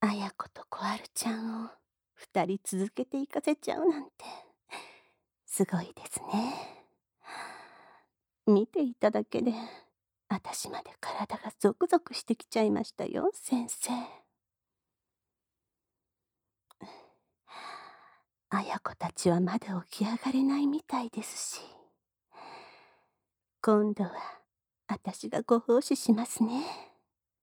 綾子と小春ちゃんを二人続けて行かせちゃうなんて、すごいですね。見ていただけで、私まで体がゾクゾクしてきちゃいましたよ、先生。綾子たちはまだ起き上がれないみたいですし、今度は私がご奉仕しますね。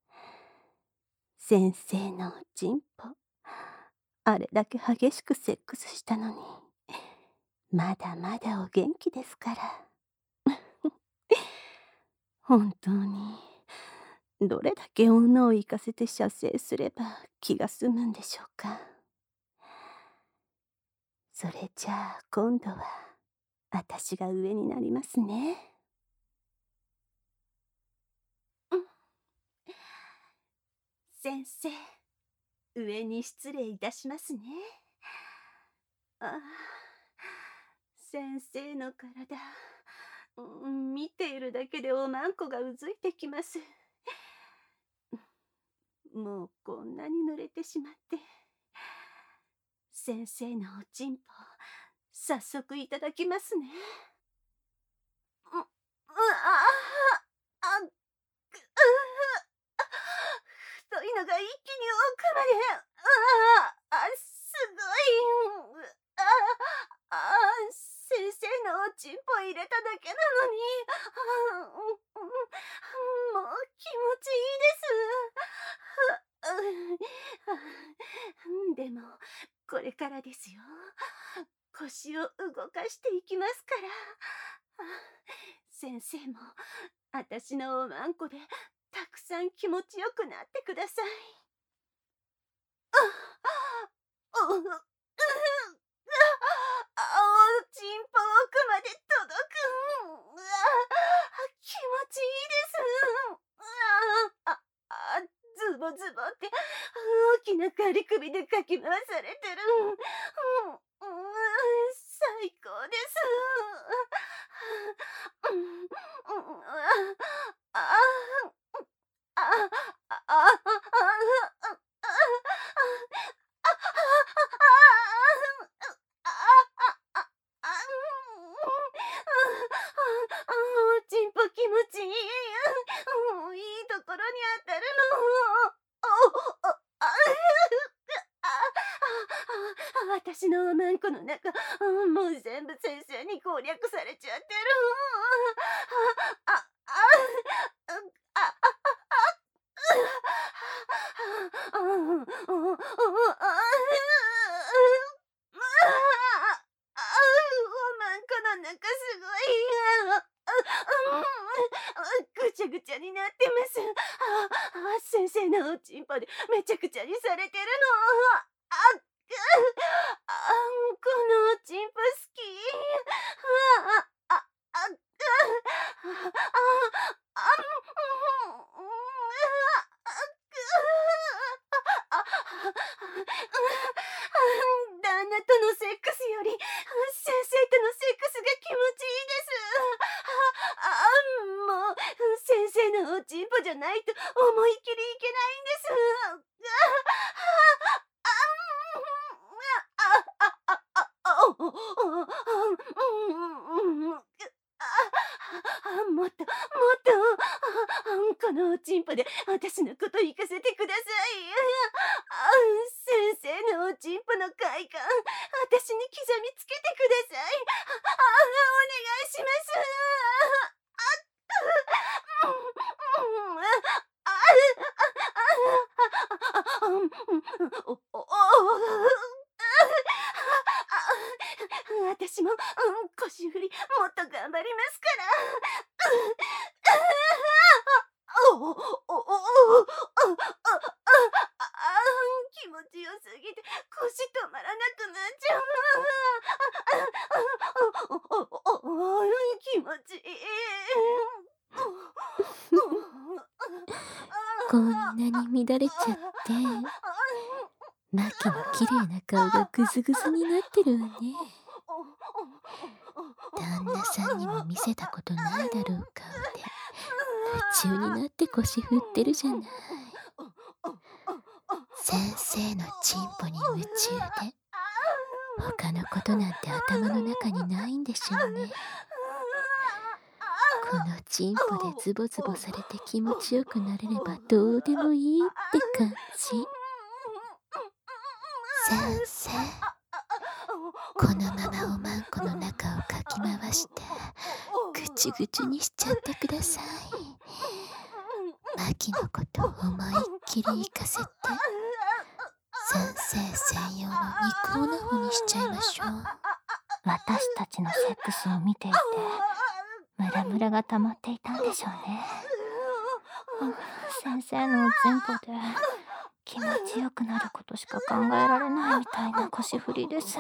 先生のおちんぽ、あれだけ激しくセックスしたのに、まだまだお元気ですから。本当に、どれだけ女を行かせて射精すれば気が済むんでしょうか。それじゃあ今度は、私が上になりますね。うん。先生、上に失礼いたしますね。ああ、先生の体、見ているだけでおまんこがうずいてきます。もうこんなに濡れてしまって。先生のおちんぽ、早速いただきますね。あ、太いのが一気に奥まで、すごい。先生のおちんぽ入れただけなのに、もう気持ちいいです。でも、これからですよ。腰を動かしていきますから。先生も、私のおまんこで、たくさん気持ちよくなってください。おちんぽ奥まで届く。気持ちいいです。ズボズボって大きな仮首でかき回されてる。最高です。おちんぽ気持ちいい。いいところに当たるの。私のおまんこの中、もう全部先生に攻略されちゃってる。あ、あ、あ、おまんこの中すごい。ぐちゃぐちゃになってます。先生のおちんぽでめちゃくちゃにされてるの。このおちんぽ好き。あ、あ、あ、あ、旦那とのセックスより先生とのセックスが気持ちいいです。もう先生のおちんぽじゃないと思い切りいけないんです。もっともっとこのおちんぽで私のこと行かせてください。先生のおちんぽの快感、私に刻みつけてください。お願いします。私も、腰振りもっと頑張りますから。気持ちよすぎて腰止まらなくなっちゃう。気持ちいい。 こんなに乱れちゃって、マキの綺麗な顔がグズグズになってるわね。旦那さんにも見せたことないだろう顔で、夢中になって腰振ってるじゃない。 先生のチンポに夢中で、他のことなんて頭の中にないんでしょうね。このチンポでズボズボされて気持ちよくなれればどうでもいいって感じ。先生、このままおまんこの中をかき回してぐちぐちにしちゃってください。マキのことを思いっきり行かせて、先生専用の肉オナホにしちゃいましょう。 私たちのセックスを見ていてムラムラが溜まっていたんでしょうね。先生のおちんぽで気持ちよくなることしか考えられないみたいな腰振りです。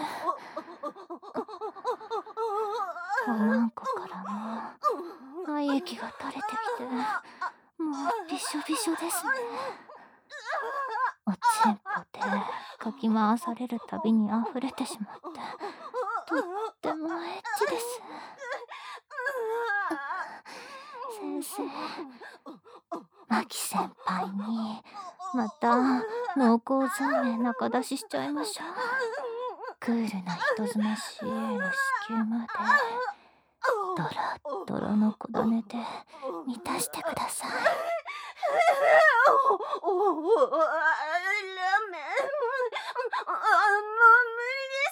おまんこからも愛液が垂れてきて、もうびしょびしょですね。おちんぽでかき回されるたびに溢れてしまって、とってもエッチです。先生、マキ先輩にまた濃厚そうめん中出ししちゃいましょう。クールな人妻 CA の子宮までドロッドロの小種で満たしてください。 ラメン、もう無理です。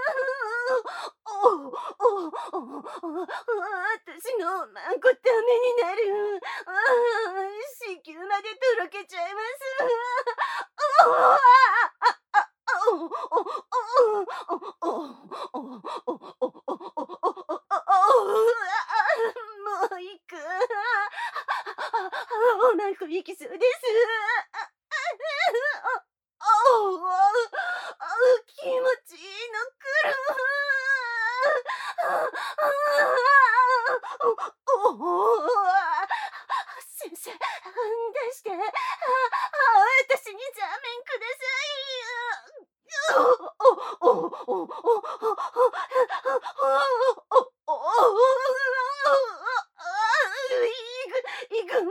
私のおまんこダメになる。子宮までとろけちゃいます。もう行く。おまんこ行きそうです。気持ちいいの来る。先生、出して。私にザーメンください。いく。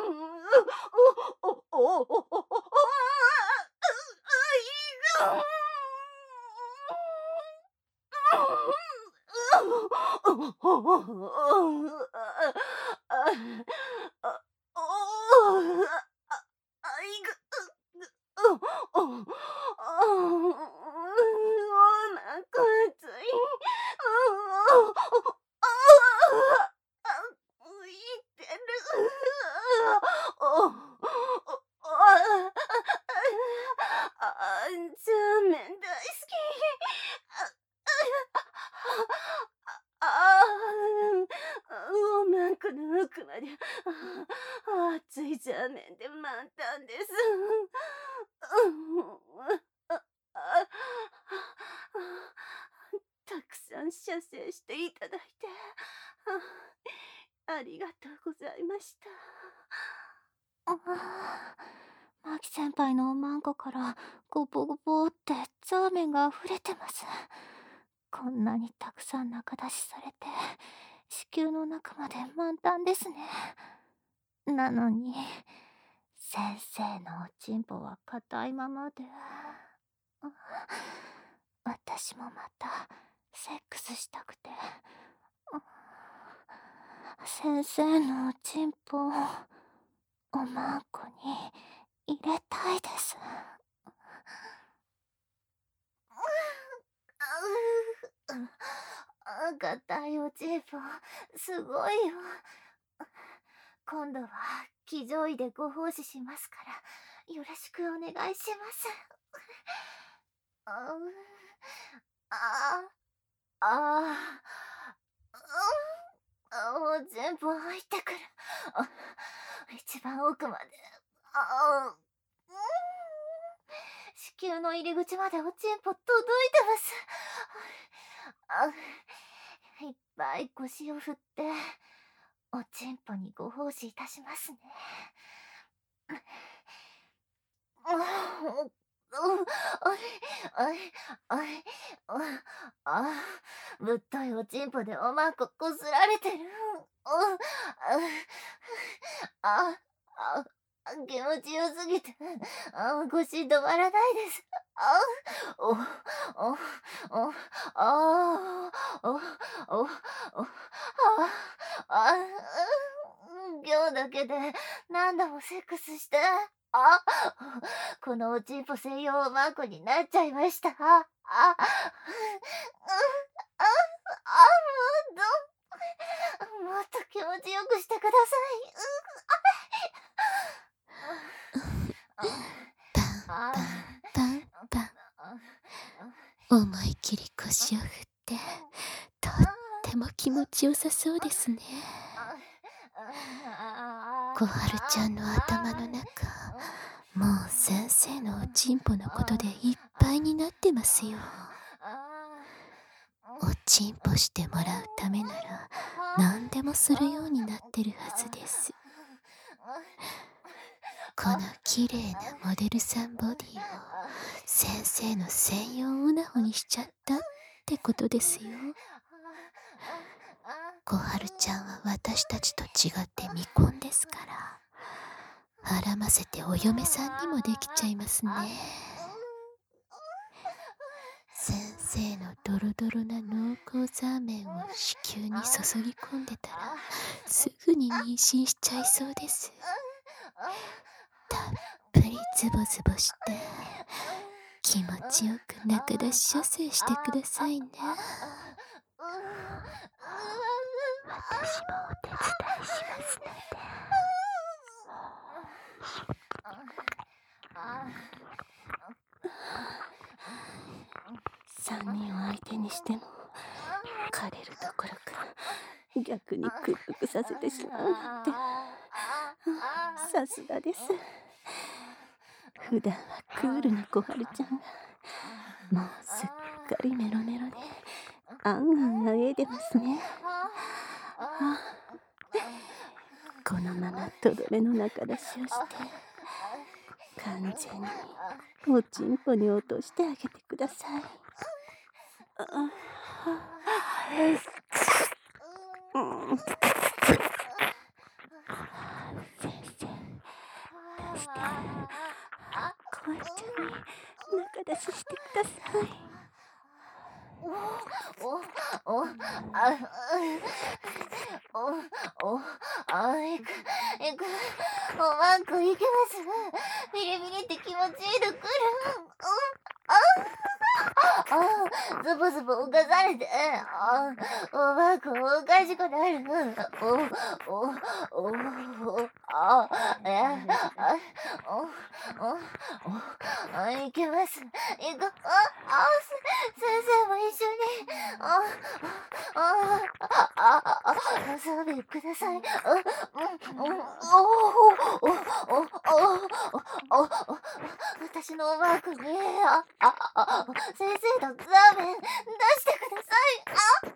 ザーメン大好き。おまんこの奥まで熱いザーメンで満タンです。たくさん射精していただいてありがとうございました。 マキ先輩のおまんこからゴボゴボってザーメンが溢れてます。こんなにたくさん中出しされて子宮の中まで満タンですね。なのに先生のおちんぽは硬いままで、私もまたセックスしたくて、先生のおちんぽをおまんこに入れたいです。 硬いおちんぽすごいよ。今度は騎乗位でご奉仕しますからよろしくお願いします。おちんぽ入ってくる。一番奥まで。子宮の入り口までおちんぽ届いてます。いっぱい腰を振っておちんぽにご奉仕いたしますね。ぶっといおちんぽでおまんここすられてる。 気持ちよすぎて、腰止まらないです。お、お、お、お、お、今日だけで何度もセックスして、このおちんぽ専用マークになっちゃいました。もっと気持ちよくしてくだパンパンパンパン。思い切り腰を振って、とっても気持ちよさそうですね。小春ちゃんの頭の中、もう先生のおちんぽのことでいっぱいになってますよ。おちんぽしてもらうためなら何でもするようになってるはずです。この綺麗なモデルさんボディを先生の専用オナホにしちゃったってことですよ。小春ちゃんは私たちと違って未婚ですから、はらませてお嫁さんにもできちゃいますね。先生のドロドロな濃厚ザーメンを子宮に注ぎ込んでたらすぐに妊娠しちゃいそうです。たっぷりズボズボして気持ちよく中出し射精してくださいね。私もお手伝いしますので。 3人を相手にしても枯れるどころか逆に屈服させてしまうなんて、さすがです。普段はクールな小春ちゃんがもうすっかりメロメロであんあんあえいでますね。このままとどめの中出しをして完全におちんぽに落としてあげてください。先生、出して小春ちゃんに中出ししてください。 マークいけます。ビリビリって気持ちいいのくる。ズボズボ動かされて、マークおかしくなる。いけます。先生も一緒に。遊びください。私のマークに、先生のザーメン出してください。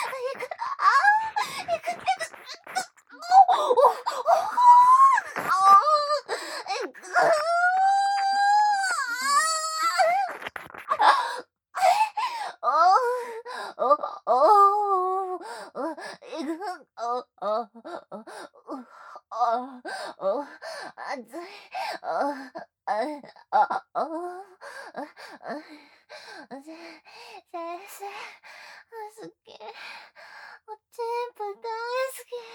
先生、好き。おちんぽ大好き。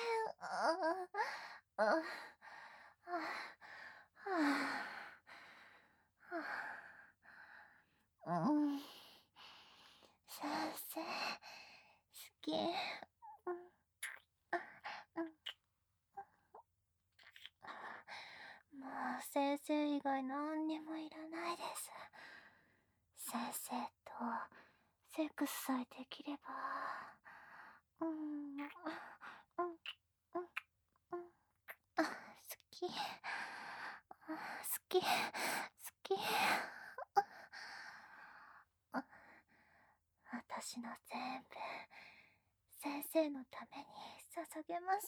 先生、好き。もう先生以外何にもいらないです。先生とセックスさえできれば。好き。好き。好き。私の全部、先生のために捧げます。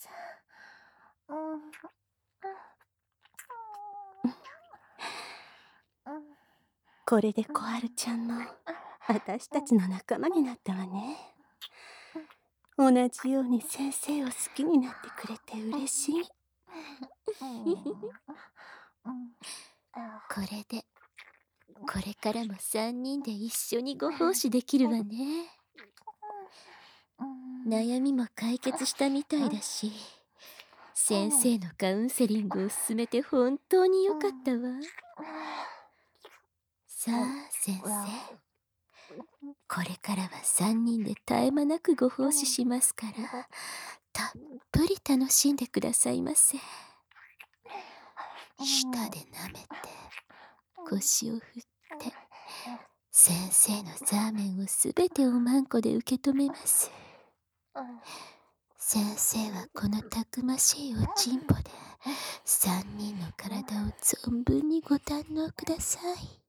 これで小春ちゃんも私たちの仲間になったわね。同じように先生を好きになってくれて嬉しい。 これでこれからも3人で一緒にご奉仕できるわね。悩みも解決したみたいだし、先生のカウンセリングを進めて本当に良かったわ。さあ先生、これからは3人で絶え間なくご奉仕しますから、たっぷり楽しんでくださいませ。舌で舐めて腰を振って先生のザーメンをすべておまんこで受け止めます。先生はこのたくましいおちんぽで3人の体を存分にご堪能ください。